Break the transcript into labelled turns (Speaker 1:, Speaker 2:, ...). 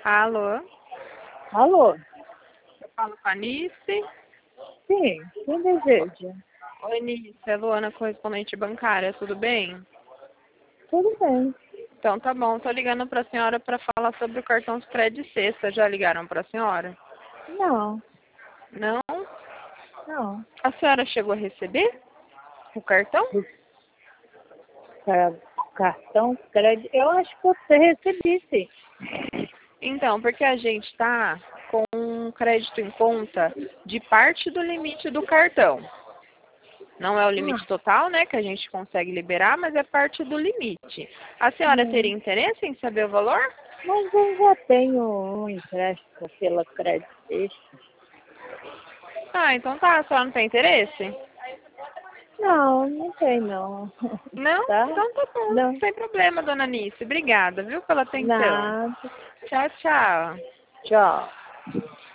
Speaker 1: Alô,
Speaker 2: Alô?
Speaker 1: eu falo com a Nice.
Speaker 2: Sim, quem deseja?
Speaker 1: Oi, Nice, é Luana, correspondente bancária, tudo bem?
Speaker 2: Tudo bem.
Speaker 1: Então tá bom, tô ligando pra senhora para falar sobre o cartão Spread Sexta. Já ligaram pra senhora?
Speaker 2: Não,
Speaker 1: Não?
Speaker 2: não.
Speaker 1: A senhora chegou a receber o cartão?
Speaker 2: Para cartão, crédito, eu acho que você recebi, sim.
Speaker 1: Então, porque a gente tá com um crédito em conta de parte do limite do cartão. Não é o limite
Speaker 2: Ah,
Speaker 1: total, né, que a gente consegue liberar, mas é parte do limite. A senhora teria
Speaker 2: não.
Speaker 1: interesse em saber o valor?
Speaker 2: Mas eu já tenho um empréstimo pela Crédito Extra.
Speaker 1: Ah, então tá, a senhora não tem interesse?
Speaker 2: Não, não tem não.
Speaker 1: Não?
Speaker 2: Tá?
Speaker 1: Então tá bom,
Speaker 2: Não,
Speaker 1: sem problema, dona Nice. Obrigada, viu, pela atenção.
Speaker 2: nada.
Speaker 1: Tchau, tchau.
Speaker 2: Tchau.